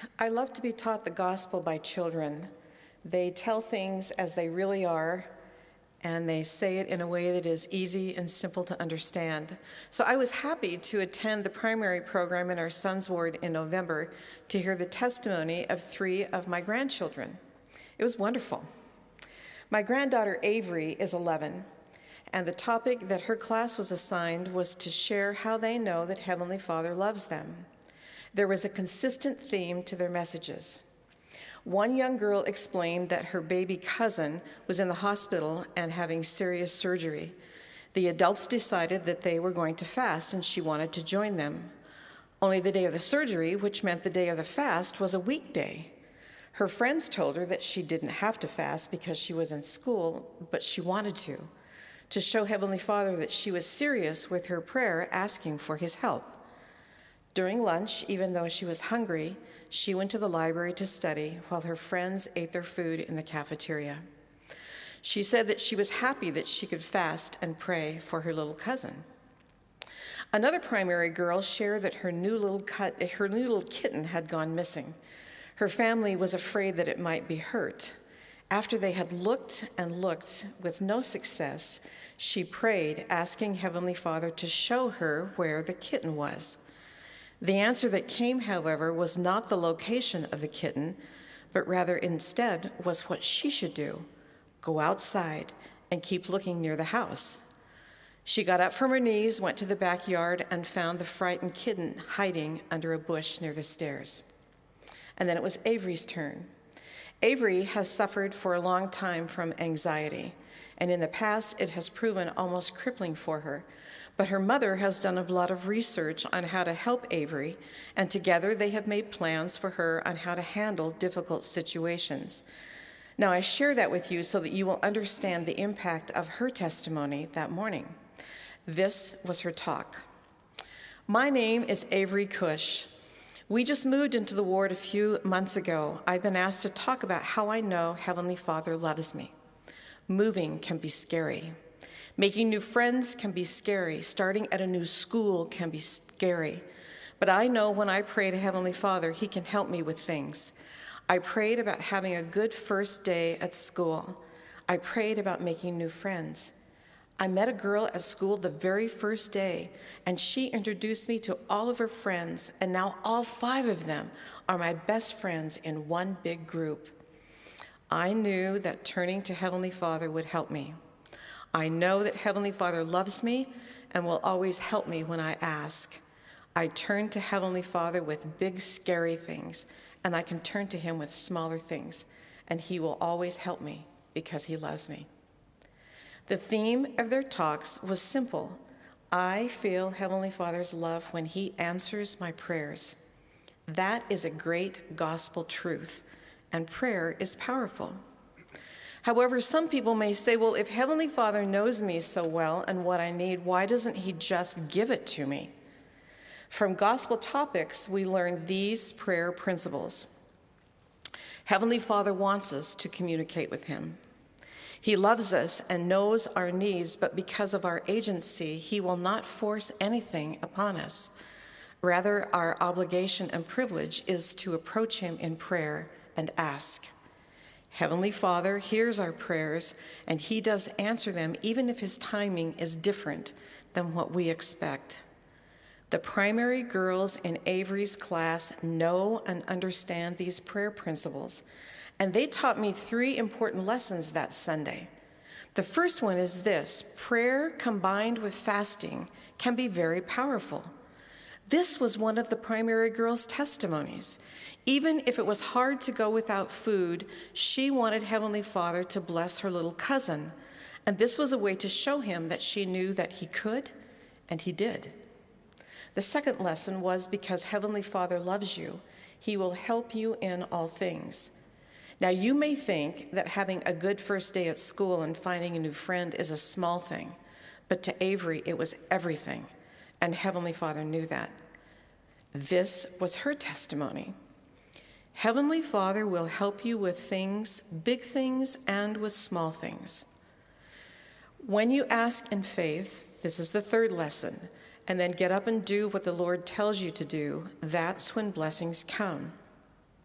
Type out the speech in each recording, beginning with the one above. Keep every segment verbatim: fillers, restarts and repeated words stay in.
I love to be taught the gospel by children. They tell things as they really are, and they say it in a way that is easy and simple to understand. So I was happy to attend the primary program in our son's ward in November to hear the testimony of three of my grandchildren. It was wonderful. My granddaughter Avery is eleven, and the topic that her class was assigned was to share how they know that Heavenly Father loves them. There was a consistent theme to their messages. One young girl explained that her baby cousin was in the hospital and having serious surgery. The adults decided that they were going to fast, and she wanted to join them. Only the day of the surgery, which meant the day of the fast, was a weekday. Her friends told her that she didn't have to fast because she was in school, but she wanted to, to show Heavenly Father that she was serious with her prayer, asking for his help. During lunch, even though she was hungry, she went to the library to study while her friends ate their food in the cafeteria. She said that she was happy that she could fast and pray for her little cousin. Another primary girl shared that her new little cut, her new little kitten had gone missing. Her family was afraid that it might be hurt. After they had looked and looked with no success, she prayed, asking Heavenly Father to show her where the kitten was. The answer that came, however, was not the location of the kitten, but rather instead was what she should do: go outside and keep looking near the house. She got up from her knees, went to the backyard, and found the frightened kitten hiding under a bush near the stairs. And then it was Avery's turn. Avery has suffered for a long time from anxiety, and in the past it has proven almost crippling for her. But her mother has done a lot of research on how to help Avery, and together they have made plans for her on how to handle difficult situations. Now, I share that with you so that you will understand the impact of her testimony that morning. This was her talk. My name is Avery Cush. We just moved into the ward a few months ago. I've been asked to talk about how I know Heavenly Father loves me. Moving can be scary. Making new friends can be scary. Starting at a new school can be scary. But I know when I pray to Heavenly Father, He can help me with things. I prayed about having a good first day at school. I prayed about making new friends. I met a girl at school the very first day, and she introduced me to all of her friends, and now all five of them are my best friends in one big group. I knew that turning to Heavenly Father would help me. I know that Heavenly Father loves me and will always help me when I ask. I turn to Heavenly Father with big, scary things, and I can turn to Him with smaller things, and He will always help me because He loves me. The theme of their talks was simple. I feel Heavenly Father's love when He answers my prayers. That is a great gospel truth, and prayer is powerful. However, some people may say, well, if Heavenly Father knows me so well and what I need, why doesn't He just give it to me? From Gospel Topics, we learn these prayer principles. Heavenly Father wants us to communicate with Him. He loves us and knows our needs, but because of our agency, He will not force anything upon us. Rather, our obligation and privilege is to approach Him in prayer and ask. Heavenly Father hears our prayers, and He does answer them even if His timing is different than what we expect. The primary girls in Avery's class know and understand these prayer principles, and they taught me three important lessons that Sunday. The first one is this: prayer combined with fasting can be very powerful. This was one of the primary girls' testimonies. Even if it was hard to go without food, she wanted Heavenly Father to bless her little cousin, and this was a way to show Him that she knew that He could, and He did. The second lesson was because Heavenly Father loves you, He will help you in all things. Now, you may think that having a good first day at school and finding a new friend is a small thing, but to Avery, it was everything, and Heavenly Father knew that. This was her testimony. Heavenly Father will help you with things, big things, and with small things. When you ask in faith, this is the third lesson, and then get up and do what the Lord tells you to do, that's when blessings come.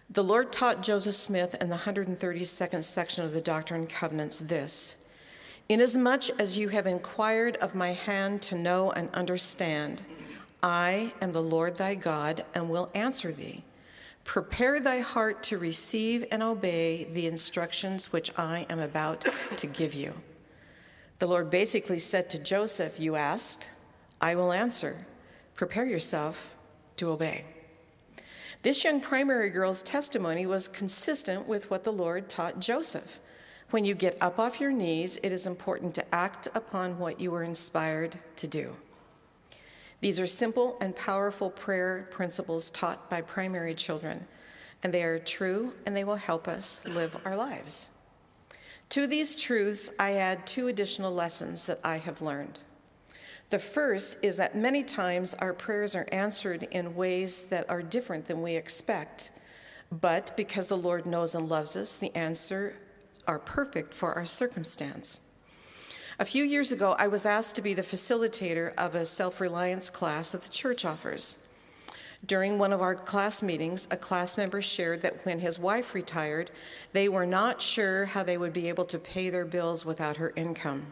The Lord taught Joseph Smith in the one hundred thirty-second section of the Doctrine and Covenants this: "Inasmuch as you have inquired of my hand to know and understand, I am the Lord thy God, and will answer thee. Prepare thy heart to receive and obey the instructions which I am about to give you." The Lord basically said to Joseph, "You asked, I will answer. Prepare yourself to obey." This young primary girl's testimony was consistent with what the Lord taught Joseph. When you get up off your knees, it is important to act upon what you were inspired to do. These are simple and powerful prayer principles taught by primary children, and they are true, and they will help us live our lives. To these truths, I add two additional lessons that I have learned. The first is that many times our prayers are answered in ways that are different than we expect, but because the Lord knows and loves us, the answers are perfect for our circumstance. A few years ago, I was asked to be the facilitator of a self-reliance class that the church offers. During one of our class meetings, a class member shared that when his wife retired, they were not sure how they would be able to pay their bills without her income.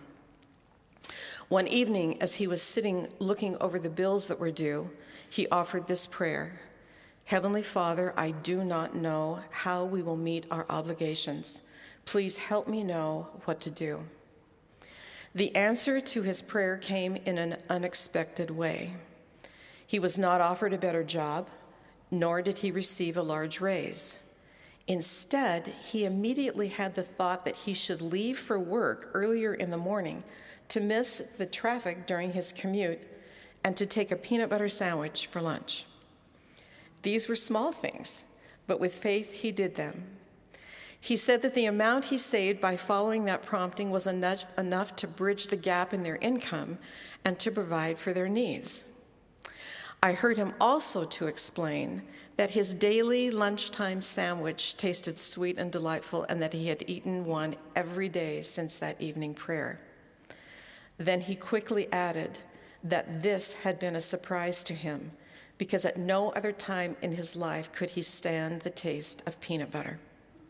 One evening, as he was sitting looking over the bills that were due, he offered this prayer: "Heavenly Father, I do not know how we will meet our obligations. Please help me know what to do." The answer to his prayer came in an unexpected way. He was not offered a better job, nor did he receive a large raise. Instead, he immediately had the thought that he should leave for work earlier in the morning to miss the traffic during his commute and to take a peanut butter sandwich for lunch. These were small things, but with faith he did them. He said that the amount he saved by following that prompting was enough, enough to bridge the gap in their income and to provide for their needs. I heard him also to explain that his daily lunchtime sandwich tasted sweet and delightful, and that he had eaten one every day since that evening prayer. Then he quickly added that this had been a surprise to him, because at no other time in his life could he stand the taste of peanut butter.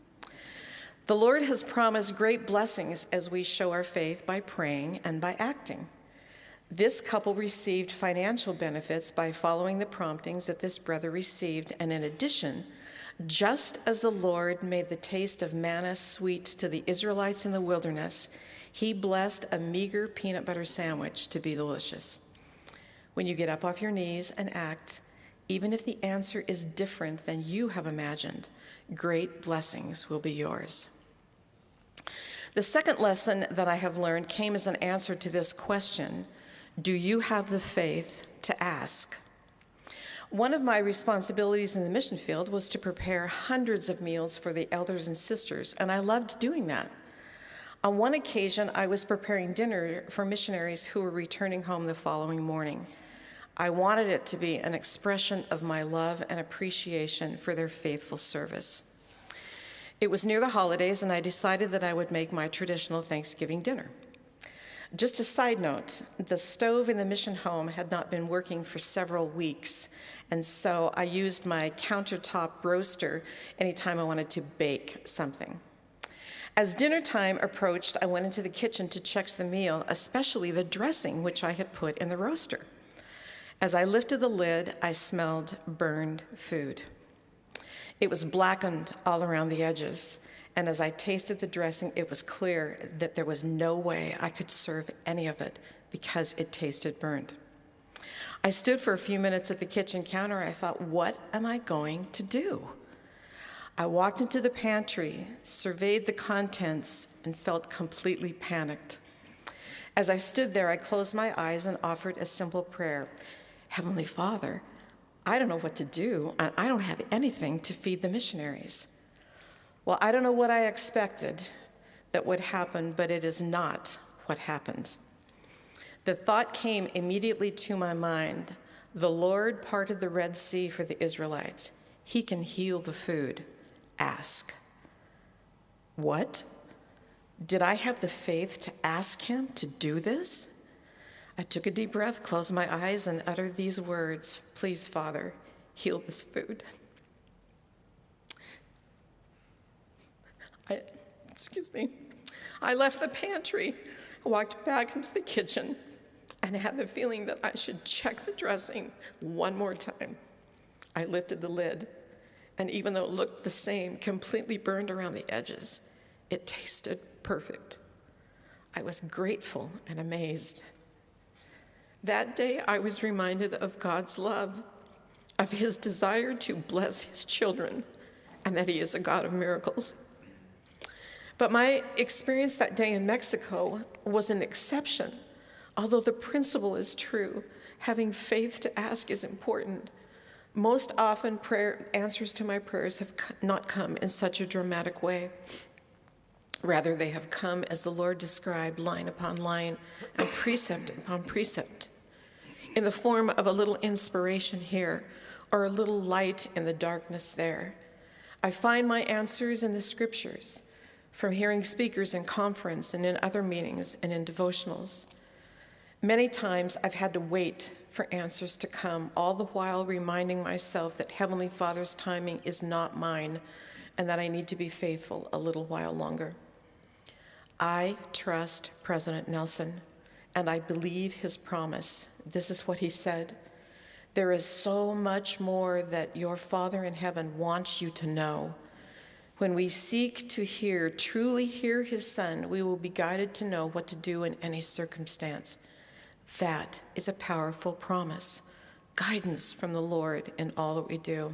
The Lord has promised great blessings as we show our faith by praying and by acting. This couple received financial benefits by following the promptings that this brother received, and in addition, just as the Lord made the taste of manna sweet to the Israelites in the wilderness, he blessed a meager peanut butter sandwich to be delicious. When you get up off your knees and act, even if the answer is different than you have imagined, great blessings will be yours. The second lesson that I have learned came as an answer to this question: do you have the faith to ask? One of my responsibilities in the mission field was to prepare hundreds of meals for the elders and sisters, and I loved doing that. On one occasion, I was preparing dinner for missionaries who were returning home the following morning. I wanted it to be an expression of my love and appreciation for their faithful service. It was near the holidays, and I decided that I would make my traditional Thanksgiving dinner. Just a side note, the stove in the mission home had not been working for several weeks, and so I used my countertop roaster anytime I wanted to bake something. As dinner time approached, I went into the kitchen to check the meal, especially the dressing which I had put in the roaster. As I lifted the lid, I smelled burned food. It was blackened all around the edges, and as I tasted the dressing, it was clear that there was no way I could serve any of it because it tasted burned. I stood for a few minutes at the kitchen counter. I thought, what am I going to do? I walked into the pantry, surveyed the contents, and felt completely panicked. As I stood there, I closed my eyes and offered a simple prayer. Heavenly Father, I don't know what to do, and I don't have anything to feed the missionaries. Well, I don't know what I expected that would happen, but it is not what happened. The thought came immediately to my mind: the Lord parted the Red Sea for the Israelites. He can heal the food. Ask. What? Did I have the faith to ask him to do this? I took a deep breath, closed my eyes, and uttered these words: please, Father, heal this food. I, excuse me, I left the pantry, walked back into the kitchen, and had the feeling that I should check the dressing one more time. I lifted the lid, and even though it looked the same, completely burned around the edges, it tasted perfect. I was grateful and amazed. That day, I was reminded of God's love, of his desire to bless his children, and that he is a God of miracles. But my experience that day in Mexico was an exception. Although the principle is true, having faith to ask is important. Most often, prayer answers to my prayers have not come in such a dramatic way. Rather, they have come as the Lord described, line upon line and precept upon precept, in the form of a little inspiration here or a little light in the darkness there. I find my answers in the scriptures, from hearing speakers in conference and in other meetings and in devotionals. Many times I've had to wait for answers to come, all the while reminding myself that Heavenly Father's timing is not mine and that I need to be faithful a little while longer. I trust President Nelson, and I believe his promise. This is what he said: "There is so much more that your Father in heaven wants you to know. When we seek to hear, truly hear his Son, we will be guided to know what to do in any circumstance." That is a powerful promise, guidance from the Lord in all that we do.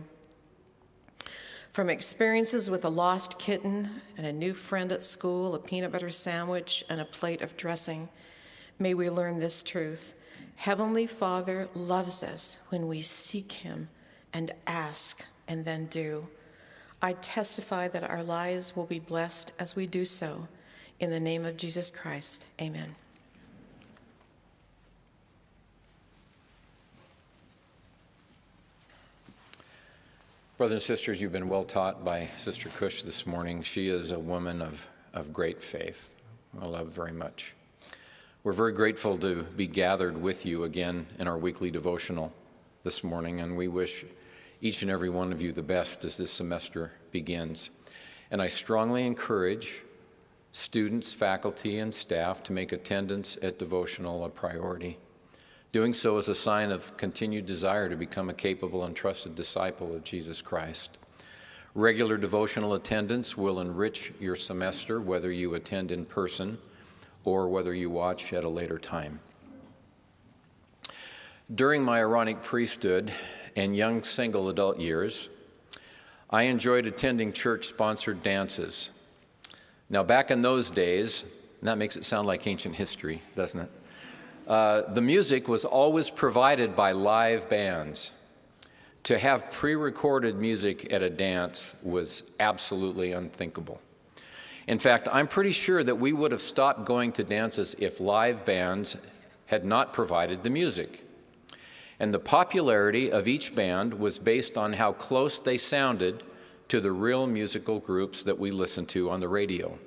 From experiences with a lost kitten and a new friend at school, a peanut butter sandwich, and a plate of dressing, may we learn this truth: Heavenly Father loves us when we seek him and ask and then do. I testify that our lives will be blessed as we do so. In the name of Jesus Christ, amen. Brothers and sisters, you've been well taught by Sister Cush this morning. She is a woman of, of great faith, I love very much. We're very grateful to be gathered with you again in our weekly devotional this morning, and we wish each and every one of you the best as this semester begins. And I strongly encourage students, faculty, and staff to make attendance at devotional a priority. Doing so is a sign of continued desire to become a capable and trusted disciple of Jesus Christ. Regular devotional attendance will enrich your semester, whether you attend in person or whether you watch at a later time. During my Aaronic priesthood and young single adult years, I enjoyed attending church-sponsored dances. Now, back in those days, and that makes it sound like ancient history, doesn't it? Uh, the music was always provided by live bands. To have pre-recorded music at a dance was absolutely unthinkable. In fact, I'm pretty sure that we would have stopped going to dances if live bands had not provided the music. And the popularity of each band was based on how close they sounded to the real musical groups that we listened to on the radio.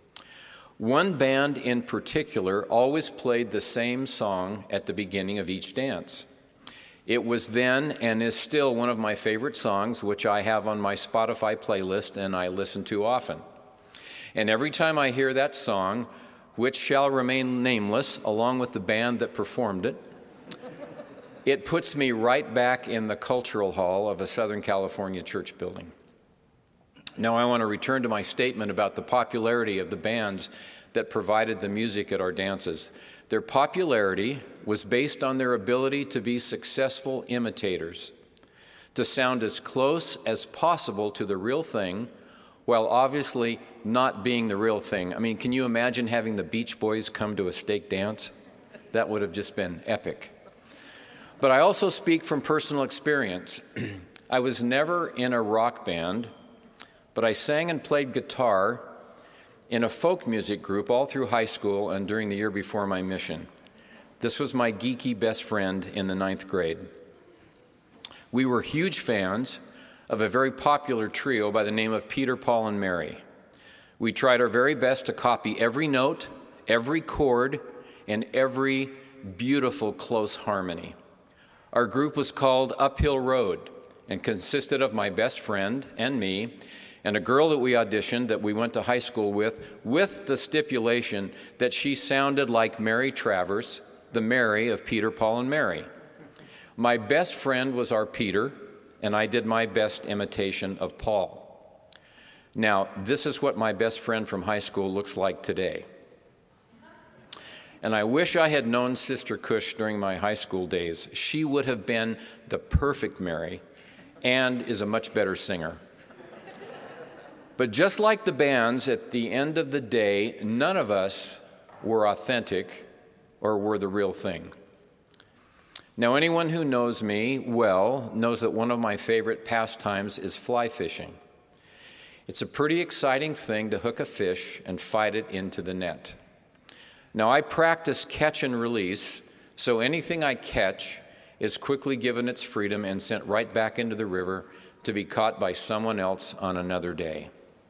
One band in particular always played the same song at the beginning of each dance. It was then and is still one of my favorite songs, which I have on my Spotify playlist and I listen to often. And every time I hear that song, which shall remain nameless, along with the band that performed it, it puts me right back in the cultural hall of a Southern California church building. Now I want to return to my statement about the popularity of the bands that provided the music at our dances. Their popularity was based on their ability to be successful imitators, to sound as close as possible to the real thing, while obviously not being the real thing. I mean, can you imagine having the Beach Boys come to a stake dance? That would have just been epic. But I also speak from personal experience. I was never in a rock band, but I sang and played guitar in a folk music group all through high school and during the year before my mission. This was my geeky best friend in the ninth grade. We were huge fans of a very popular trio by the name of Peter, Paul, and Mary. We tried our very best to copy every note, every chord, and every beautiful close harmony. Our group was called Uphill Road and consisted of my best friend and me, and a girl that we auditioned that we went to high school with, with the stipulation that she sounded like Mary Travers, the Mary of Peter, Paul, and Mary. My best friend was our Peter, and I did my best imitation of Paul. Now, this is what my best friend from high school looks like today. And I wish I had known Sister Cush during my high school days. She would have been the perfect Mary and is a much better singer. But just like the bands, at the end of the day, none of us were authentic or were the real thing. Now, anyone who knows me well knows that one of my favorite pastimes is fly fishing. It's a pretty exciting thing to hook a fish and fight it into the net. Now, I practice catch and release, so anything I catch is quickly given its freedom and sent right back into the river to be caught by someone else on another day.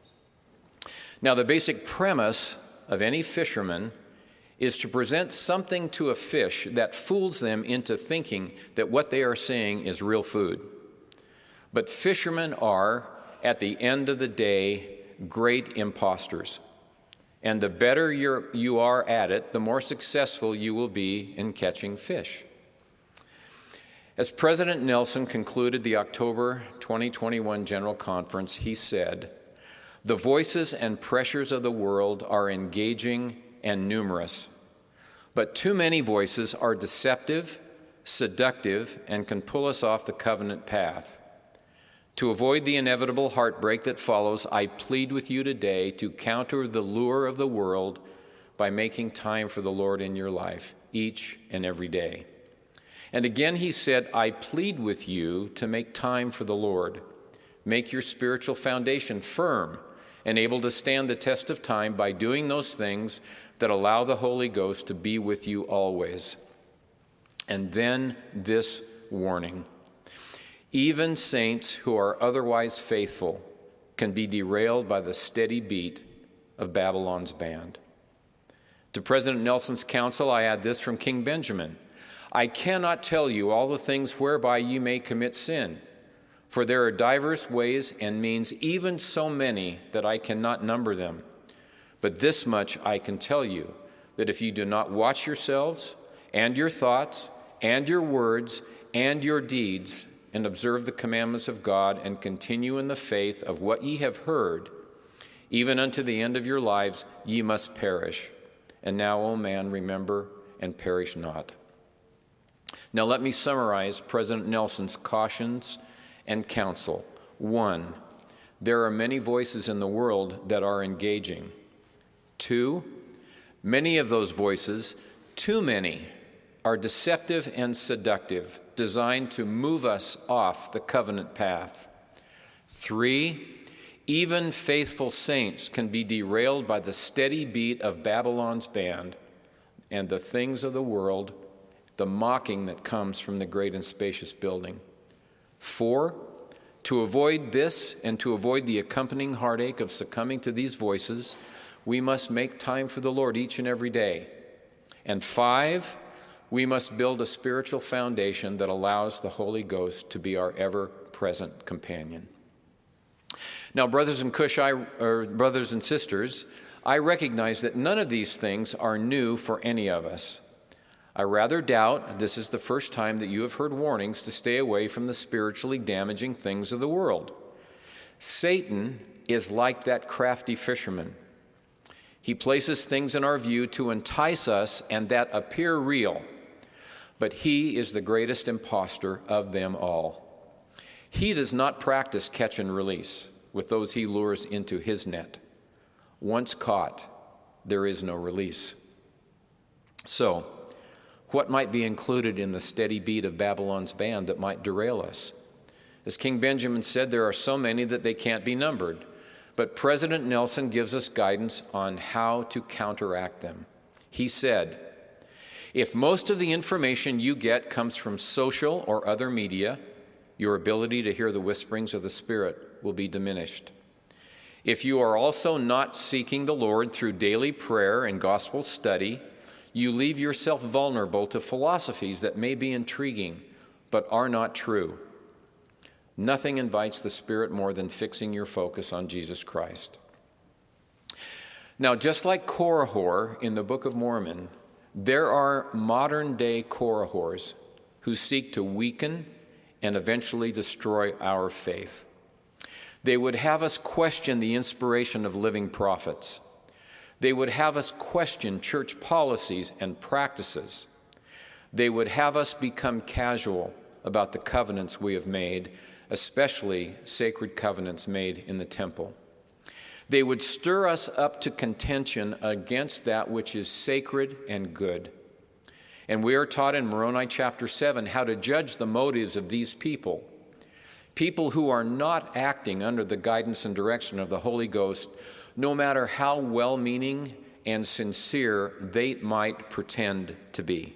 Now, the basic premise of any fisherman is to present something to a fish that fools them into thinking that what they are seeing is real food. But fishermen are, at the end of the day, great imposters. And the better you're, you are at it, the more successful you will be in catching fish. As President Nelson concluded the October twenty twenty-one General Conference, he said, "The voices and pressures of the world are engaging and numerous, but too many voices are deceptive, seductive, and can pull us off the covenant path. To avoid the inevitable heartbreak that follows, I plead with you today to counter the lure of the world by making time for the Lord in your life, each and every day." And again he said, "I plead with you to make time for the Lord. Make your spiritual foundation firm and able to stand the test of time by doing those things that allow the Holy Ghost to be with you always." And then this warning: even saints who are otherwise faithful can be derailed by the steady beat of Babylon's band. To President Nelson's counsel, I add this from King Benjamin: "I cannot tell you all the things whereby you may commit sin, for there are divers ways and means, even so many that I cannot number them. But this much I can tell you, that if you do not watch yourselves and your thoughts and your words and your deeds, and observe the commandments of God, and continue in the faith of what ye have heard, even unto the end of your lives, ye must perish. And now, O man, remember and perish not." Now let me summarize President Nelson's cautions and counsel. One, there are many voices in the world that are engaging. Two, many of those voices, too many, are deceptive and seductive, designed to move us off the covenant path. Three, even faithful saints can be derailed by the steady beat of Babylon's band and the things of the world, the mocking that comes from the great and spacious building. Four, to avoid this and to avoid the accompanying heartache of succumbing to these voices, we must make time for the Lord each and every day. And five, we must build a spiritual foundation that allows the Holy Ghost to be our ever-present companion. Now, brothers and Cush, I, or brothers and sisters, I recognize that none of these things are new for any of us. I rather doubt this is the first time that you have heard warnings to stay away from the spiritually damaging things of the world. Satan is like that crafty fisherman. He places things in our view to entice us and that appear real, but he is the greatest impostor of them all. He does not practice catch and release with those he lures into his net. Once caught, there is no release. So, what might be included in the steady beat of Babylon's band that might derail us? As King Benjamin said, there are so many that they can't be numbered. But President Nelson gives us guidance on how to counteract them. He said, "If most of the information you get comes from social or other media, your ability to hear the whisperings of the Spirit will be diminished. If you are also not seeking the Lord through daily prayer and gospel study, you leave yourself vulnerable to philosophies that may be intriguing but are not true. Nothing invites the Spirit more than fixing your focus on Jesus Christ. Now, just like Korihor in the Book of Mormon, there are modern-day Korihors who seek to weaken and eventually destroy our faith. They would have us question the inspiration of living prophets. They would have us question church policies and practices. They would have us become casual about the covenants we have made, especially sacred covenants made in the temple. They would stir us up to contention against that which is sacred and good. And we are taught in Moroni chapter seven how to judge the motives of these people. People who are not acting under the guidance and direction of the Holy Ghost, no matter how well-meaning and sincere they might pretend to be.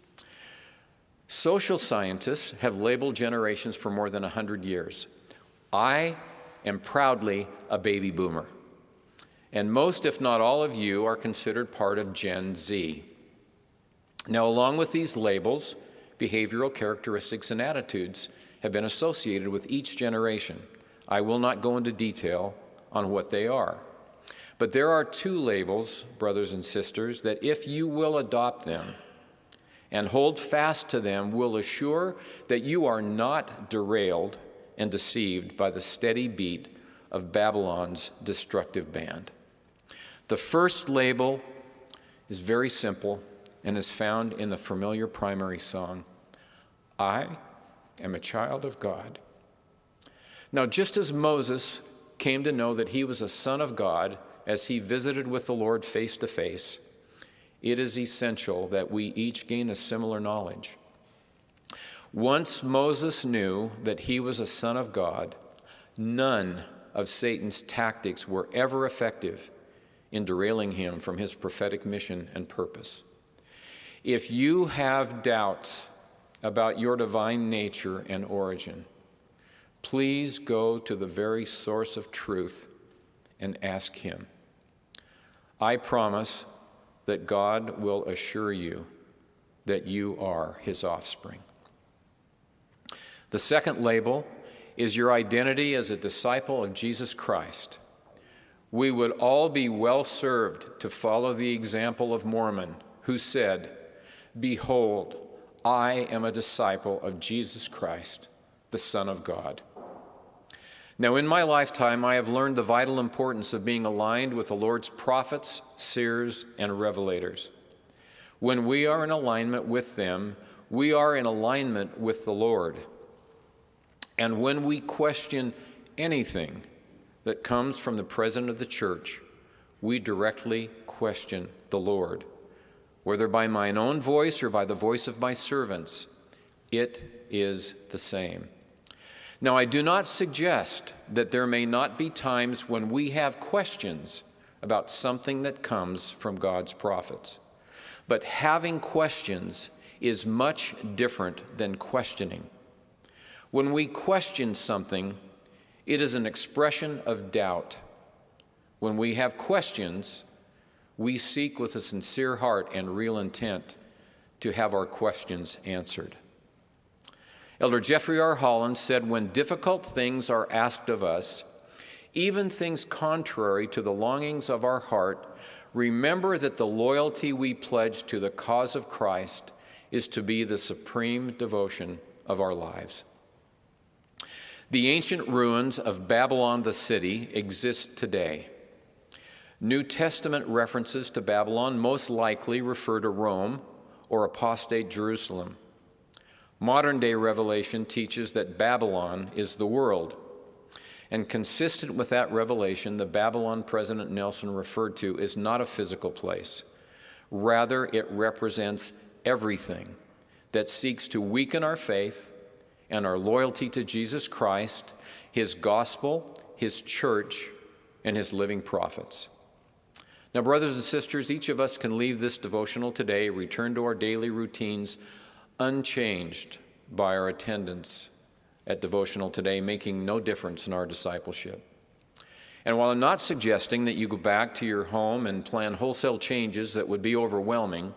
Social scientists have labeled generations for more than one hundred years. I am proudly a baby boomer. And most, if not all of you, are considered part of Gen Z. Now, along with these labels, behavioral characteristics and attitudes have been associated with each generation. I will not go into detail on what they are. But there are two labels, brothers and sisters, that if you will adopt them and hold fast to them, will assure that you are not derailed and deceived by the steady beat of Babylon's destructive band. The first label is very simple and is found in the familiar primary song, I am a child of God. Now, just as Moses came to know that he was a son of God as he visited with the Lord face to face, it is essential that we each gain a similar knowledge. Once Moses knew that he was a son of God, none of Satan's tactics were ever effective in derailing him from his prophetic mission and purpose. If you have doubts about your divine nature and origin, please go to the very source of truth and ask him. I promise that God will assure you that you are his offspring. The second label is your identity as a disciple of Jesus Christ. We would all be well served to follow the example of Mormon, who said, "Behold, I am a disciple of Jesus Christ, the Son of God." Now, in my lifetime, I have learned the vital importance of being aligned with the Lord's prophets, seers, and revelators. When we are in alignment with them, we are in alignment with the Lord. And when we question anything that comes from the president of the church, we directly question the Lord. Whether by mine own voice or by the voice of my servants, it is the same. Now, I do not suggest that there may not be times when we have questions about something that comes from God's prophets. But having questions is much different than questioning. When we question something, it is an expression of doubt. When we have questions, we seek with a sincere heart and real intent to have our questions answered. Elder Jeffrey R. Holland said, when difficult things are asked of us, even things contrary to the longings of our heart, remember that the loyalty we pledge to the cause of Christ is to be the supreme devotion of our lives. The ancient ruins of Babylon the city exist today. New Testament references to Babylon most likely refer to Rome or apostate Jerusalem. Modern-day revelation teaches that Babylon is the world. And consistent with that revelation, the Babylon President Nelson referred to is not a physical place. Rather, it represents everything that seeks to weaken our faith and our loyalty to Jesus Christ, his gospel, his church, and his living prophets. Now, brothers and sisters, each of us can leave this devotional today, return to our daily routines, unchanged by our attendance at devotional today, making no difference in our discipleship. And while I'm not suggesting that you go back to your home and plan wholesale changes that would be overwhelming,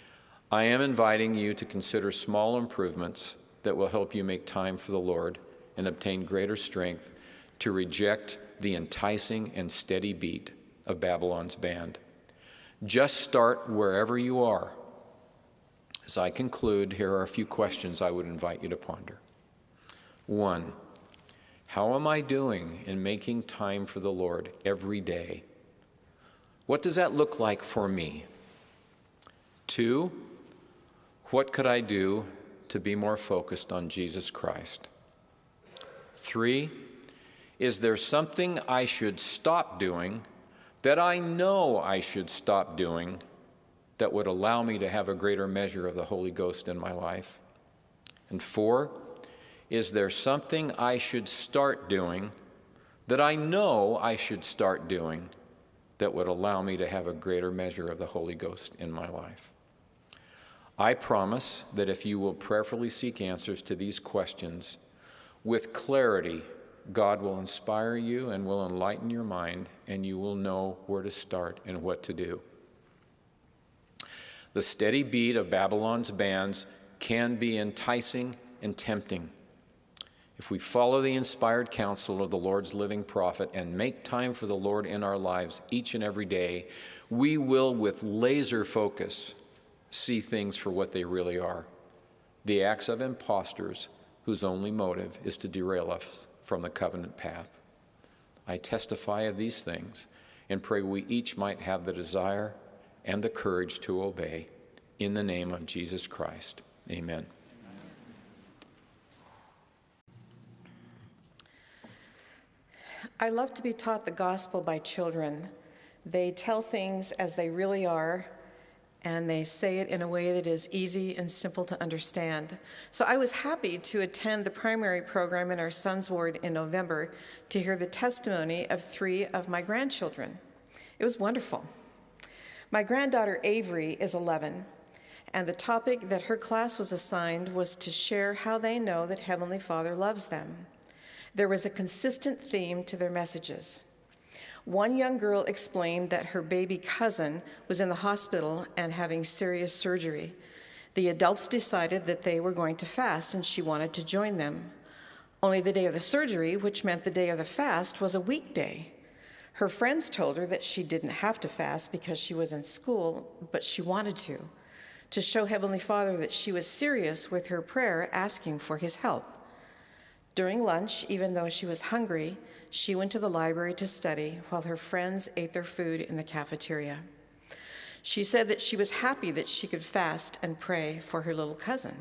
I am inviting you to consider small improvements that will help you make time for the Lord and obtain greater strength to reject the enticing and steady beat of Babylon's band. Just start wherever you are. As I conclude, here are a few questions I would invite you to ponder. One, how am I doing in making time for the Lord every day? What does that look like for me? Two, what could I do to be more focused on Jesus Christ? Three, is there something I should stop doing that I know I should stop doing that would allow me to have a greater measure of the Holy Ghost in my life? And four, is there something I should start doing that I know I should start doing that would allow me to have a greater measure of the Holy Ghost in my life? I promise that if you will prayerfully seek answers to these questions with clarity, God will inspire you and will enlighten your mind, and you will know where to start and what to do. The steady beat of Babylon's bands can be enticing and tempting. If we follow the inspired counsel of the Lord's living prophet and make time for the Lord in our lives each and every day, we will, with laser focus, see things for what they really are: the acts of impostors whose only motive is to derail us from the covenant path. I testify of these things and pray we each might have the desire and the courage to obey. In the name of Jesus Christ, amen. I love to be taught the gospel by children. They tell things as they really are, and they say it in a way that is easy and simple to understand. So I was happy to attend the primary program in our son's ward in November to hear the testimony of three of my grandchildren. It was wonderful. My granddaughter Avery is eleven, and the topic that her class was assigned was to share how they know that Heavenly Father loves them. There was a consistent theme to their messages. One young girl explained that her baby cousin was in the hospital and having serious surgery. The adults decided that they were going to fast, and she wanted to join them. Only the day of the surgery, which meant the day of the fast, was a weekday. Her friends told her that she didn't have to fast because she was in school, but she wanted to, to show Heavenly Father that she was serious with her prayer, asking for his help. During lunch, even though she was hungry, she went to the library to study while her friends ate their food in the cafeteria. She said that she was happy that she could fast and pray for her little cousin.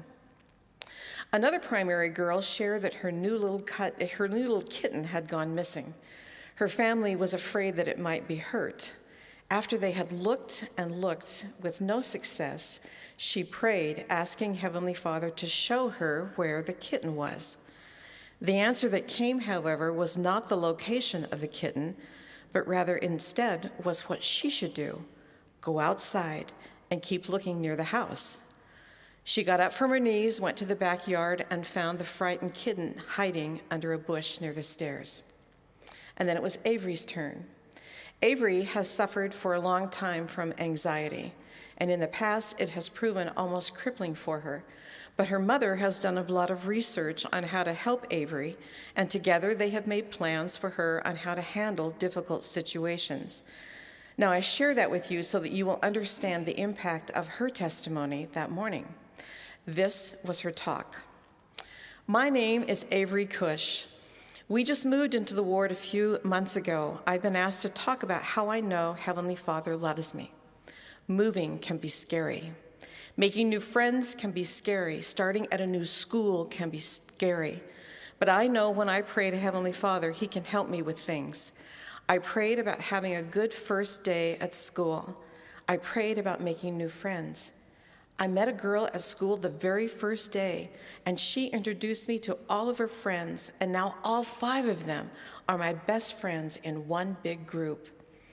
Another primary girl shared that her new little cut, her new little kitten had gone missing. Her family was afraid that it might be hurt. After they had looked and looked with no success, she prayed, asking Heavenly Father to show her where the kitten was. The answer that came, however, was not the location of the kitten, but rather instead was what she should do: go outside and keep looking near the house. She got up from her knees, went to the backyard, and found the frightened kitten hiding under a bush near the stairs. And then it was Avery's turn. Avery has suffered for a long time from anxiety, and in the past it has proven almost crippling for her. But her mother has done a lot of research on how to help Avery, and together they have made plans for her on how to handle difficult situations. Now, I share that with you so that you will understand the impact of her testimony that morning. This was her talk. My name is Avery Cush. We just moved into the ward a few months ago. I've been asked to talk about how I know Heavenly Father loves me. Moving can be scary. Making new friends can be scary. Starting at a new school can be scary. But I know when I pray to Heavenly Father, He can help me with things. I prayed about having a good first day at school. I prayed about making new friends. I met a girl at school the very first day, and she introduced me to all of her friends, and now all five of them are my best friends in one big group.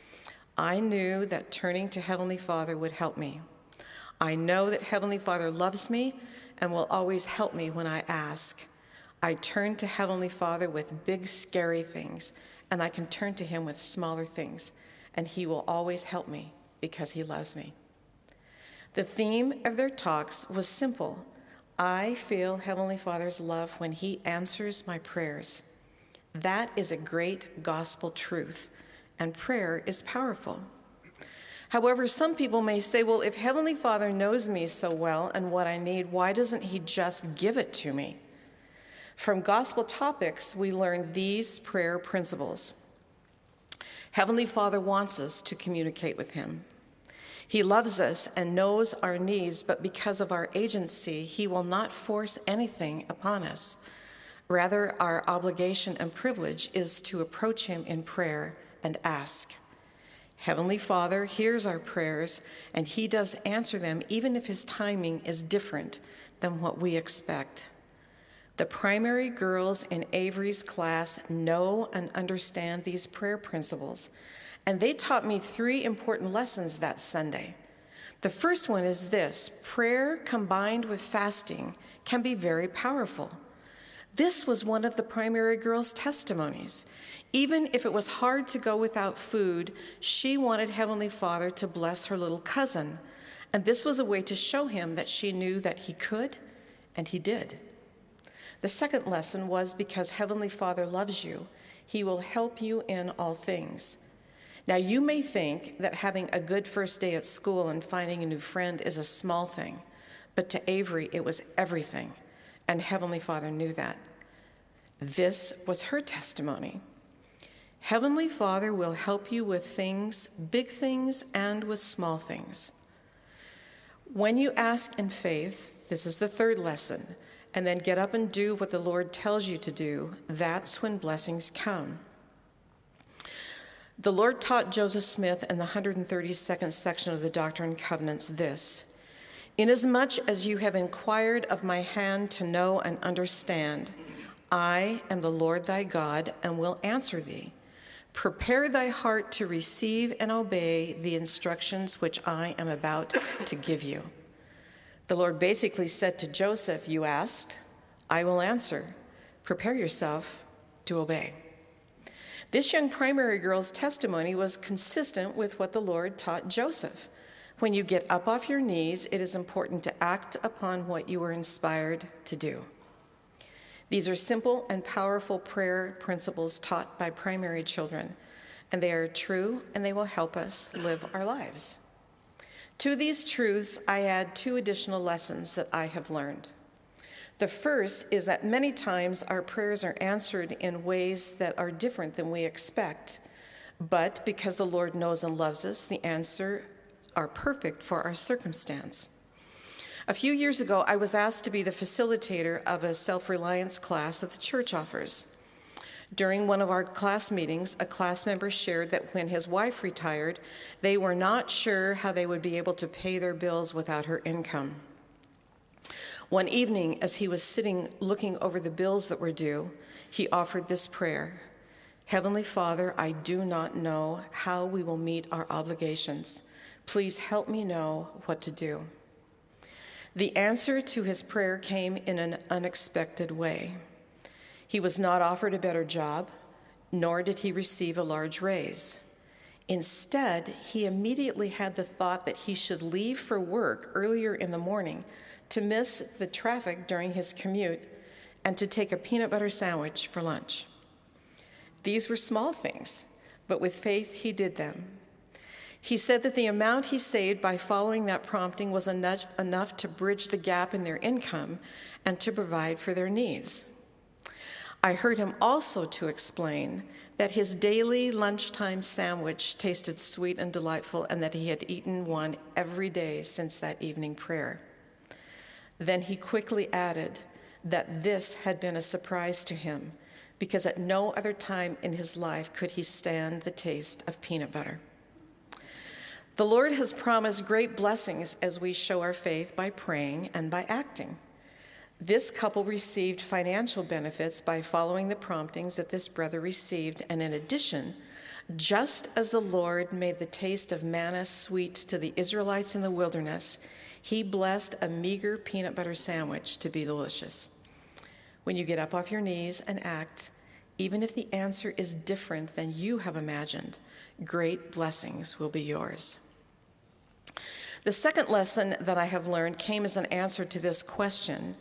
I knew that turning to Heavenly Father would help me. I know that Heavenly Father loves me and will always help me when I ask. I turn to Heavenly Father with big, scary things, and I can turn to Him with smaller things, and He will always help me because He loves me. The theme of their talks was simple: I feel Heavenly Father's love when he answers my prayers. That is a great gospel truth, and prayer is powerful. However, some people may say, well, if Heavenly Father knows me so well and what I need, why doesn't he just give it to me? From Gospel Topics, we learn these prayer principles. Heavenly Father wants us to communicate with him. He loves us and knows our needs, but because of our agency, he will not force anything upon us. Rather, our obligation and privilege is to approach him in prayer and ask. Heavenly Father hears our prayers, and he does answer them, even if his timing is different than what we expect. The primary girls in Avery's class know and understand these prayer principles, and they taught me three important lessons that Sunday. The first one is this: prayer combined with fasting can be very powerful. This was one of the primary girls' testimonies. Even if it was hard to go without food, she wanted Heavenly Father to bless her little cousin, and this was a way to show him that she knew that he could, and he did. The second lesson was, because Heavenly Father loves you, he will help you in all things. Now, you may think that having a good first day at school and finding a new friend is a small thing, but to Avery, it was everything, and Heavenly Father knew that. This was her testimony. Heavenly Father will help you with things, big things, and with small things. When you ask in faith, this is the third lesson, and then get up and do what the Lord tells you to do, that's when blessings come. The Lord taught Joseph Smith in the one hundred thirty-second section of the Doctrine and Covenants this: "Inasmuch as you have inquired of my hand to know and understand, I am the Lord thy God, and will answer thee. Prepare thy heart to receive and obey the instructions which I am about to give you." The Lord basically said to Joseph, you asked, I will answer. Prepare yourself to obey. This young primary girl's testimony was consistent with what the Lord taught Joseph. When you get up off your knees, it is important to act upon what you were inspired to do. These are simple and powerful prayer principles taught by primary children, and they are true, and they will help us live our lives. To these truths, I add two additional lessons that I have learned. The first is that many times our prayers are answered in ways that are different than we expect, but because the Lord knows and loves us, the answers are perfect for our circumstance. A few years ago, I was asked to be the facilitator of a self-reliance class that the church offers. During one of our class meetings, a class member shared that when his wife retired, they were not sure how they would be able to pay their bills without her income. One evening, as he was sitting looking over the bills that were due, he offered this prayer: Heavenly Father, I do not know how we will meet our obligations. Please help me know what to do. The answer to his prayer came in an unexpected way. He was not offered a better job, nor did he receive a large raise. Instead, he immediately had the thought that he should leave for work earlier in the morning to miss the traffic during his commute and to take a peanut butter sandwich for lunch. These were small things, but with faith he did them. He said that the amount he saved by following that prompting was enough, enough to bridge the gap in their income and to provide for their needs. I heard him also to explain that his daily lunchtime sandwich tasted sweet and delightful, and that he had eaten one every day since that evening prayer. Then he quickly added that this had been a surprise to him, because at no other time in his life could he stand the taste of peanut butter. The Lord has promised great blessings as we show our faith by praying and by acting. This couple received financial benefits by following the promptings that this brother received, and in addition, just as the Lord made the taste of manna sweet to the Israelites in the wilderness, he blessed a meager peanut butter sandwich to be delicious. When you get up off your knees and act, even if the answer is different than you have imagined, great blessings will be yours. The second lesson that I have learned came as an answer to this question: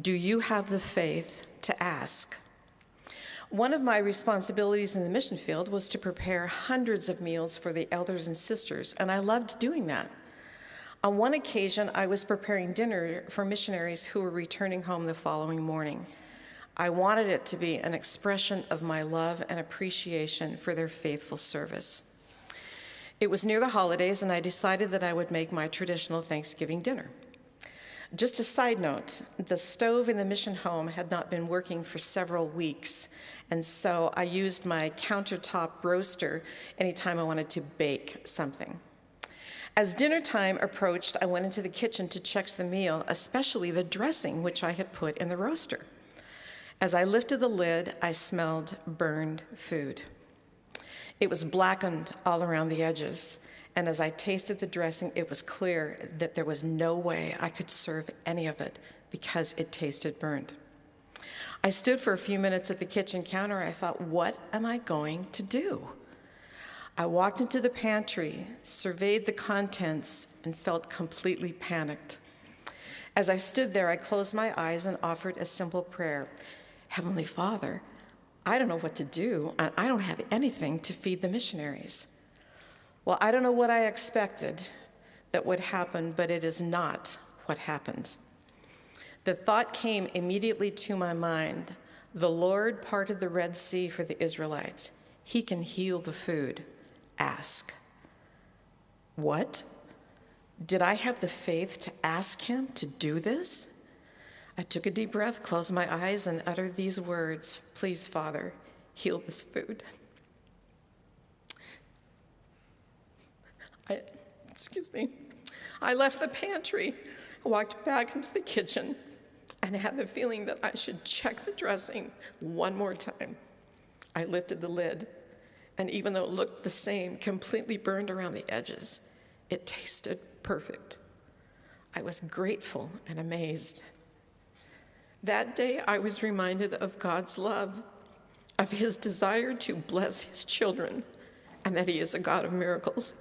Do you have the faith to ask? One of my responsibilities in the mission field was to prepare hundreds of meals for the elders and sisters, and I loved doing that. On one occasion, I was preparing dinner for missionaries who were returning home the following morning. I wanted it to be an expression of my love and appreciation for their faithful service. It was near the holidays, and I decided that I would make my traditional Thanksgiving dinner. Just a side note, the stove in the mission home had not been working for several weeks, and so I used my countertop roaster anytime I wanted to bake something. As dinner time approached, I went into the kitchen to check the meal, especially the dressing which I had put in the roaster. As I lifted the lid, I smelled burned food. It was blackened all around the edges, and as I tasted the dressing, it was clear that there was no way I could serve any of it because it tasted burned. I stood for a few minutes at the kitchen counter. I thought, what am I going to do? I walked into the pantry, surveyed the contents, and felt completely panicked. As I stood there, I closed my eyes and offered a simple prayer. Heavenly Father, I don't know what to do. I don't have anything to feed the missionaries. Well, I don't know what I expected that would happen, but it is not what happened. The thought came immediately to my mind. The Lord parted the Red Sea for the Israelites. He can heal the food. Ask. What? Did I have the faith to ask him to do this? I took a deep breath, closed my eyes, and uttered these words, please, Father, heal this food. I, excuse me. I left the pantry, walked back into the kitchen, and had the feeling that I should check the dressing one more time. I lifted the lid, and even though it looked the same, completely burned around the edges, it tasted perfect. I was grateful and amazed. That day, I was reminded of God's love, of his desire to bless his children, and that he is a God of miracles.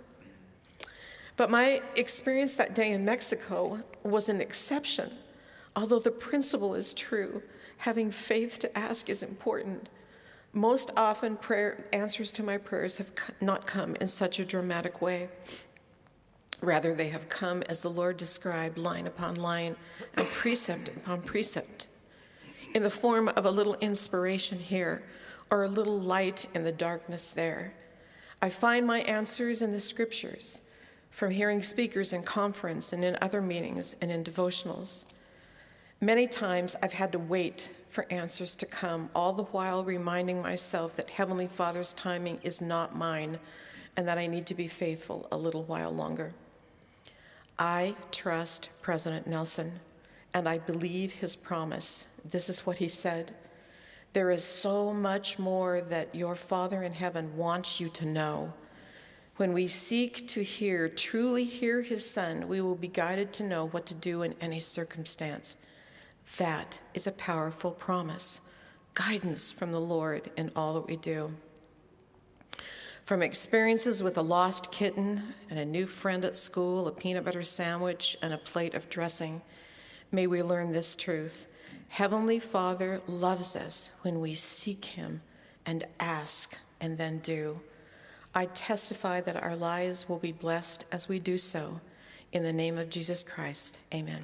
But my experience that day in Mexico was an exception. Although the principle is true, having faith to ask is important. Most often, prayer answers to my prayers have not come in such a dramatic way. Rather, they have come as the Lord described, line upon line and precept upon precept, in the form of a little inspiration here or a little light in the darkness there. I find my answers in the scriptures, from hearing speakers in conference and in other meetings and in devotionals. Many times I've had to wait for answers to come, all the while reminding myself that Heavenly Father's timing is not mine and that I need to be faithful a little while longer. I trust President Nelson, and I believe his promise. This is what he said. There is so much more that your Father in heaven wants you to know. When we seek to hear, truly hear his Son, we will be guided to know what to do in any circumstance. That is a powerful promise, guidance from the Lord in all that we do. From experiences with a lost kitten and a new friend at school, a peanut butter sandwich, and a plate of dressing, may we learn this truth. Heavenly Father loves us when we seek him and ask and then do. I testify that our lives will be blessed as we do so. In the name of Jesus Christ, amen.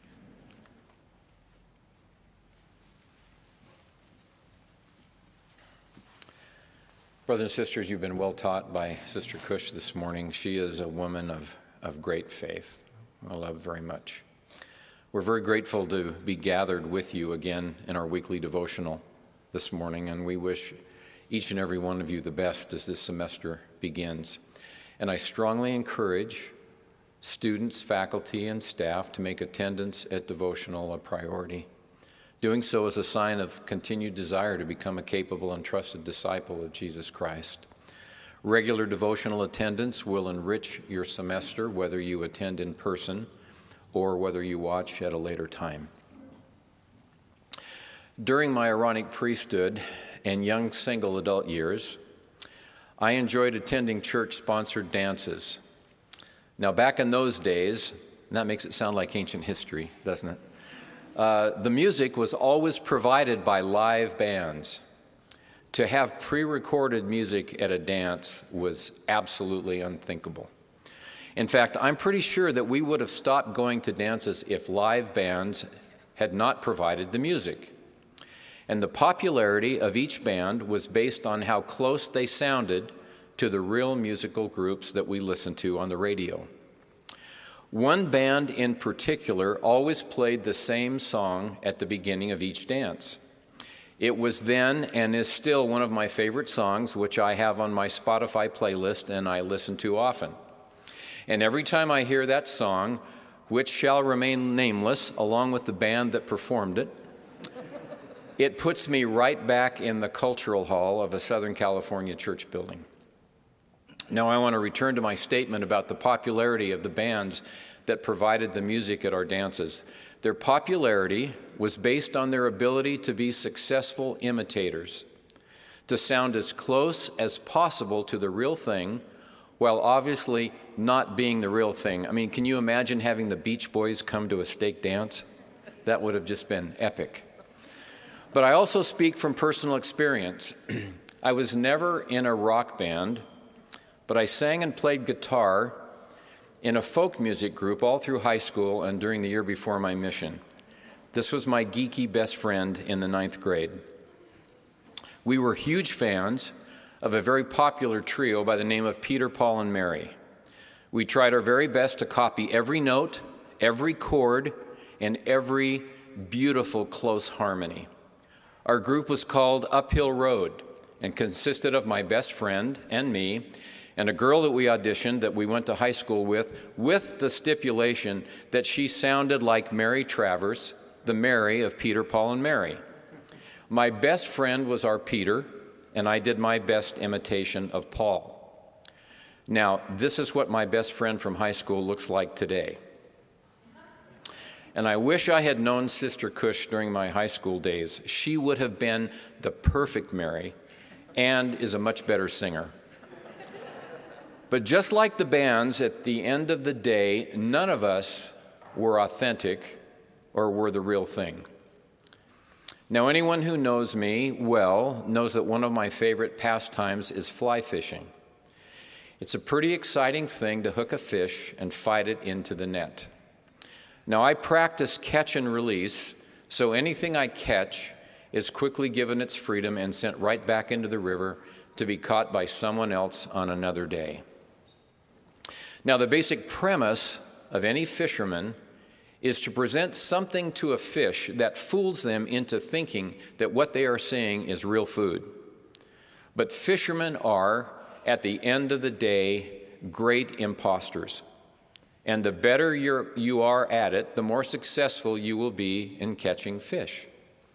Brothers and sisters, you've been well taught by Sister Cush this morning. She is a woman of, of great faith. I love very much. We're very grateful to be gathered with you again in our weekly devotional this morning, and we wish each and every one of you the best as this semester begins. And I strongly encourage students, faculty, and staff to make attendance at devotional a priority. Doing so is a sign of continued desire to become a capable and trusted disciple of Jesus Christ. Regular devotional attendance will enrich your semester, whether you attend in person or whether you watch at a later time. During my Aaronic priesthood and young single adult years, I enjoyed attending church-sponsored dances. Now, back in those days, and that makes it sound like ancient history, doesn't it? uh, the music was always provided by live bands. To have pre-recorded music at a dance was absolutely unthinkable. In fact, I'm pretty sure that we would have stopped going to dances if live bands had not provided the music. And the popularity of each band was based on how close they sounded to the real musical groups that we listened to on the radio. One band in particular always played the same song at the beginning of each dance. It was then and is still one of my favorite songs, which I have on my Spotify playlist and I listen to often. And every time I hear that song, which shall remain nameless, along with the band that performed it, it puts me right back in the cultural hall of a Southern California church building. Now I want to return to my statement about the popularity of the bands that provided the music at our dances. Their popularity was based on their ability to be successful imitators, to sound as close as possible to the real thing, while obviously not being the real thing. I mean, can you imagine having the Beach Boys come to a stake dance? That would have just been epic. But I also speak from personal experience. I was never in a rock band, but I sang and played guitar in a folk music group all through high school and during the year before my mission. This was my geeky best friend in the ninth grade. We were huge fans of a very popular trio by the name of Peter, Paul, and Mary. We tried our very best to copy every note, every chord, and every beautiful close harmony. Our group was called Uphill Road and consisted of my best friend and me and a girl that we auditioned that we went to high school with, with the stipulation that she sounded like Mary Travers, the Mary of Peter, Paul, and Mary. My best friend was our Peter, and I did my best imitation of Paul. Now, this is what my best friend from high school looks like today. And I wish I had known Sister Cush during my high school days. She would have been the perfect Mary and is a much better singer. But just like the bands, at the end of the day, none of us were authentic or were the real thing. Now, anyone who knows me well knows that one of my favorite pastimes is fly fishing. It's a pretty exciting thing to hook a fish and fight it into the net. Now, I practice catch and release, so anything I catch is quickly given its freedom and sent right back into the river to be caught by someone else on another day. Now, the basic premise of any fisherman is to present something to a fish that fools them into thinking that what they are seeing is real food. But fishermen are, at the end of the day, great imposters. And the better you're, you are at it, the more successful you will be in catching fish.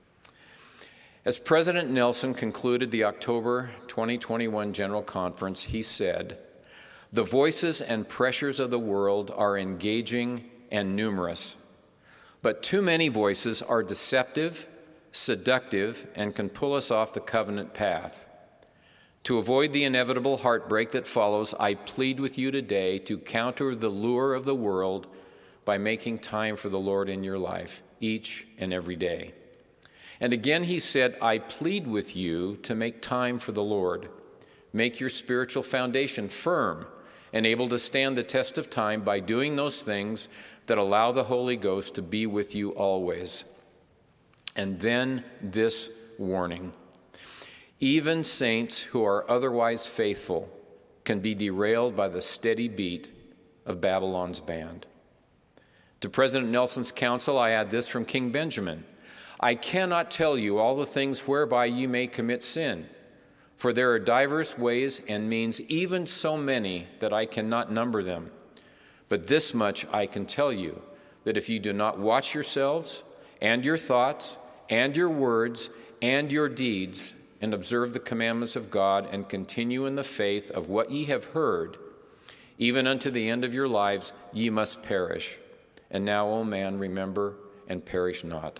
As President Nelson concluded the October twenty twenty-one General Conference, he said, "The voices and pressures of the world are engaging and numerous, but too many voices are deceptive, seductive, and can pull us off the covenant path. To avoid the inevitable heartbreak that follows, I plead with you today to counter the lure of the world by making time for the Lord in your life, each and every day." And again he said, "I plead with you to make time for the Lord. Make your spiritual foundation firm and able to stand the test of time by doing those things that allow the Holy Ghost to be with you always." And then this warning: even saints who are otherwise faithful can be derailed by the steady beat of Babylon's band. To President Nelson's counsel, I add this from King Benjamin: "I cannot tell you all the things whereby you may commit sin, for there are divers ways and means, even so many that I cannot number them. But this much I can tell you, that if you do not watch yourselves and your thoughts and your words and your deeds, and observe the commandments of God, and continue in the faith of what ye have heard, even unto the end of your lives, ye must perish. And now, O man, remember and perish not."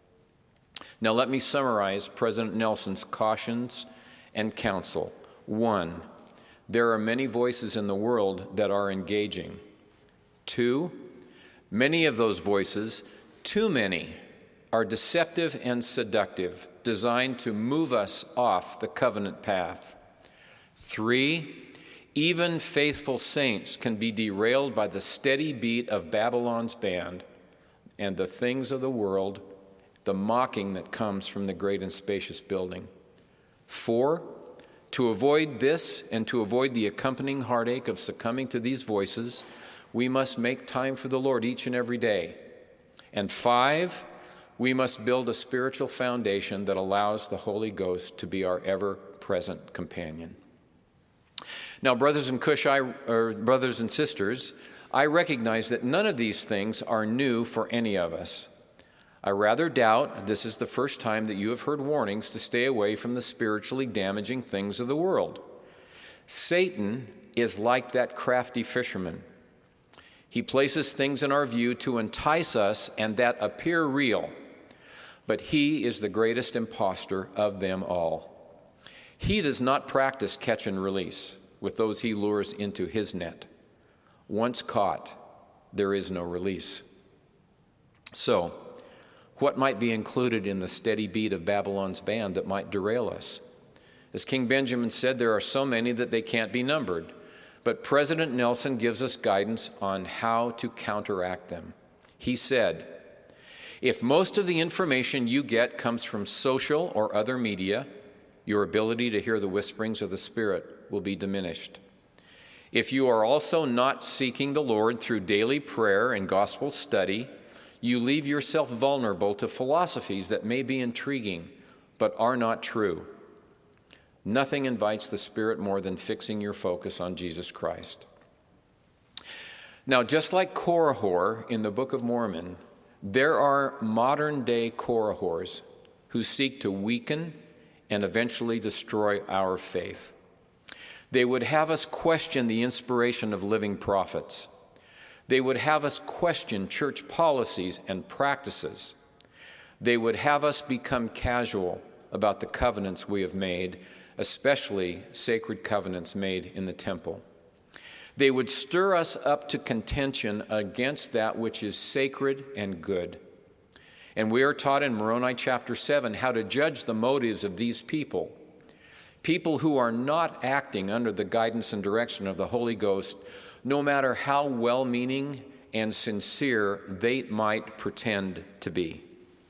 Now let me summarize President Nelson's cautions and counsel. One, there are many voices in the world that are engaging. Two, many of those voices, too many, are deceptive and seductive, designed to move us off the covenant path. Three, even faithful saints can be derailed by the steady beat of Babylon's band and the things of the world, the mocking that comes from the great and spacious building. Four, to avoid this and to avoid the accompanying heartache of succumbing to these voices, we must make time for the Lord each and every day. And five, we must build a spiritual foundation that allows the Holy Ghost to be our ever-present companion. Now, brothers and Cushite, or brothers and sisters, I recognize that none of these things are new for any of us. I rather doubt this is the first time that you have heard warnings to stay away from the spiritually damaging things of the world. Satan is like that crafty fisherman. He places things in our view to entice us and that appear real, but he is the greatest imposter of them all. He does not practice catch and release with those he lures into his net. Once caught, there is no release. So, what might be included in the steady beat of Babylon's band that might derail us? As King Benjamin said, there are so many that they can't be numbered. But President Nelson gives us guidance on how to counteract them. He said, if most of the information you get comes from social or other media, your ability to hear the whisperings of the Spirit will be diminished. If you are also not seeking the Lord through daily prayer and gospel study, you leave yourself vulnerable to philosophies that may be intriguing but are not true. Nothing invites the Spirit more than fixing your focus on Jesus Christ. Now, just like Korihor in the Book of Mormon, there are modern-day Korihors who seek to weaken and eventually destroy our faith. They would have us question the inspiration of living prophets. They would have us question church policies and practices. They would have us become casual about the covenants we have made, especially sacred covenants made in the temple. They would stir us up to contention against that which is sacred and good. And we are taught in Moroni chapter seven how to judge the motives of these people. People who are not acting under the guidance and direction of the Holy Ghost, no matter how well-meaning and sincere they might pretend to be.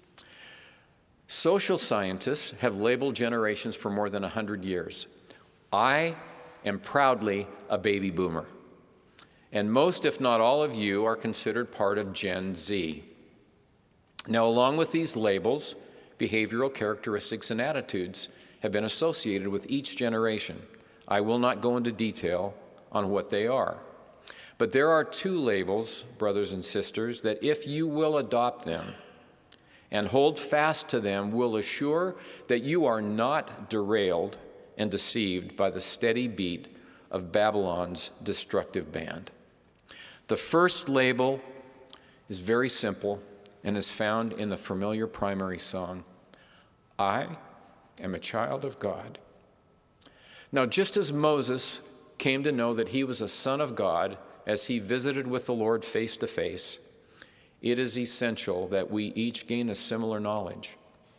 Social scientists have labeled generations for more than one hundred years. I am proudly a baby boomer. And most, if not all of you, are considered part of Gen Z. Now, along with these labels, behavioral characteristics and attitudes have been associated with each generation. I will not go into detail on what they are. But there are two labels, brothers and sisters, that if you will adopt them and hold fast to them, will assure that you are not derailed and deceived by the steady beat of Babylon's destructive band. The first label is very simple and is found in the familiar primary song, I am a child of God. Now, just as Moses came to know that he was a son of God as he visited with the Lord face to face, it is essential that we each gain a similar knowledge.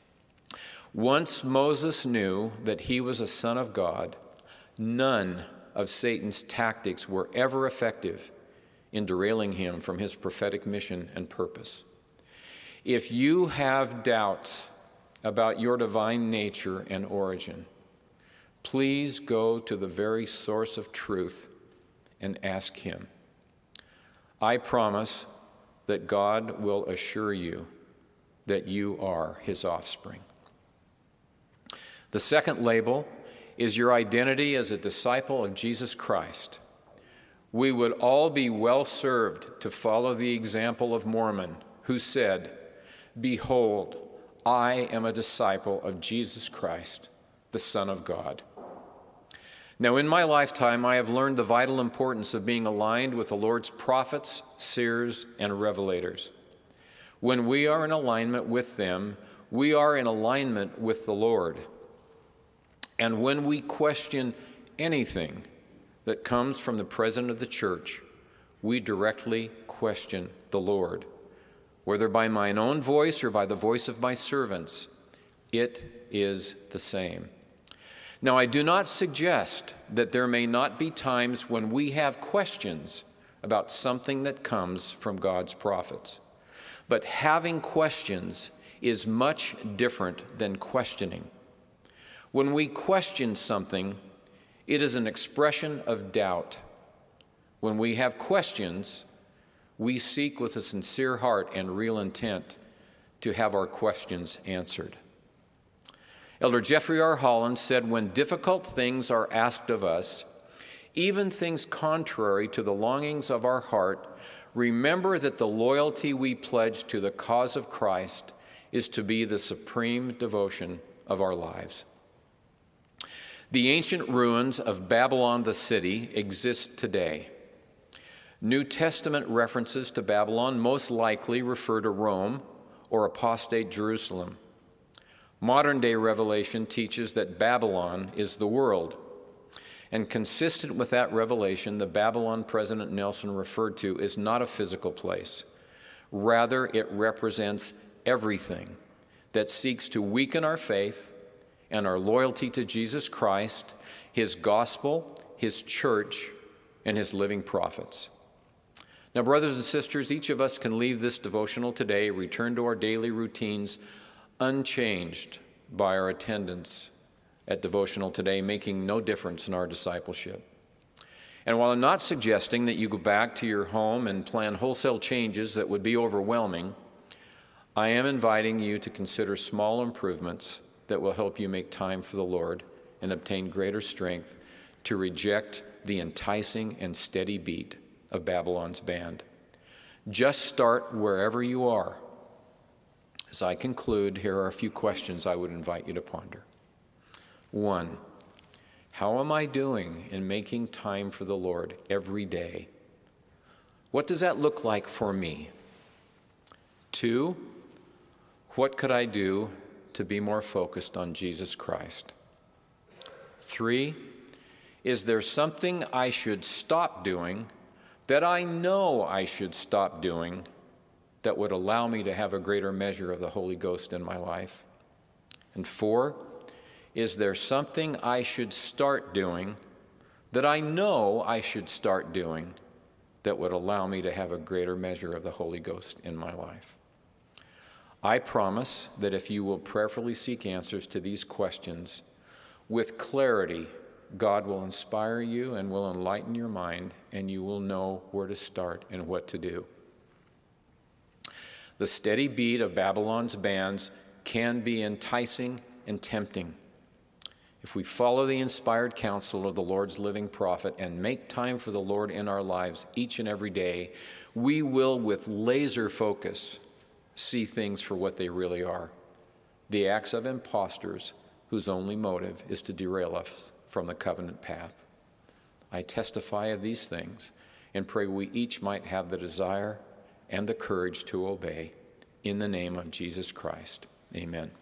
Once Moses knew that he was a son of God, none of Satan's tactics were ever effective in derailing him from his prophetic mission and purpose. If you have doubts about your divine nature and origin, please go to the very source of truth and ask him. I promise that God will assure you that you are his offspring. The second label is your identity as a disciple of Jesus Christ. We would all be well served to follow the example of Mormon, who said, "Behold, I am a disciple of Jesus Christ, the Son of God." Now, in my lifetime, I have learned the vital importance of being aligned with the Lord's prophets, seers, and revelators. When we are in alignment with them, we are in alignment with the Lord. And when we question anything that comes from the president of the church, we directly question the Lord. whether by mine own voice or by the voice of my servants, it is the same. Now, I do not suggest that there may not be times when we have questions about something that comes from God's prophets. But having questions is much different than questioning. When we question something, it is an expression of doubt. When we have questions, we seek with a sincere heart and real intent to have our questions answered. Elder Jeffrey R. Holland said, when difficult things are asked of us, even things contrary to the longings of our heart, remember that the loyalty we pledge to the cause of Christ is to be the supreme devotion of our lives. The ancient ruins of Babylon the city exist today. New Testament references to Babylon most likely refer to Rome or apostate Jerusalem. Modern-day revelation teaches that Babylon is the world. And consistent with that revelation, the Babylon President Nelson referred to is not a physical place. Rather, it represents everything that seeks to weaken our faith and our loyalty to Jesus Christ, his gospel, his church, and his living prophets. Now, brothers and sisters, each of us can leave this devotional today, return to our daily routines, unchanged by our attendance at devotional today, making no difference in our discipleship. And while I'm not suggesting that you go back to your home and plan wholesale changes that would be overwhelming, I am inviting you to consider small improvements that will help you make time for the Lord and obtain greater strength to reject the enticing and steady beat of Babylon's band. Just start wherever you are. As I conclude, here are a few questions I would invite you to ponder. One, how am I doing in making time for the Lord every day? What does that look like for me? Two, what could I do to be more focused on Jesus Christ? Three, is there something I should stop doing that I know I should stop doing that would allow me to have a greater measure of the Holy Ghost in my life? And four, is there something I should start doing that I know I should start doing that would allow me to have a greater measure of the Holy Ghost in my life? I promise that if you will prayerfully seek answers to these questions with clarity, God will inspire you and will enlighten your mind, and you will know where to start and what to do. The steady beat of Babylon's bands can be enticing and tempting. If we follow the inspired counsel of the Lord's living prophet and make time for the Lord in our lives each and every day, we will, with laser focus, see things for what they really are: the acts of impostors whose only motive is to derail us from the covenant path. I testify of these things and pray we each might have the desire and the courage to obey. In the name of Jesus Christ, amen.